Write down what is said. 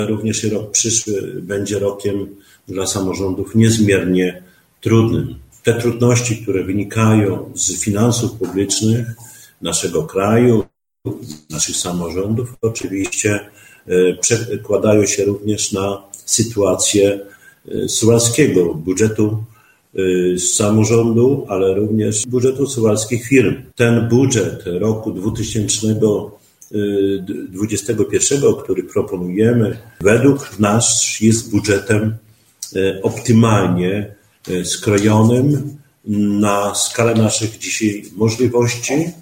również rok przyszły będzie rokiem dla samorządów niezmiernie trudnym. Te trudności, które wynikają z finansów publicznych naszego kraju, naszych samorządów, oczywiście przekładają się również na sytuację suwalskiego budżetu samorządu, ale również budżetu suwalskich firm. Ten budżet roku 2021, który proponujemy, według nas jest budżetem optymalnie skrojonym na skalę naszych dzisiaj możliwości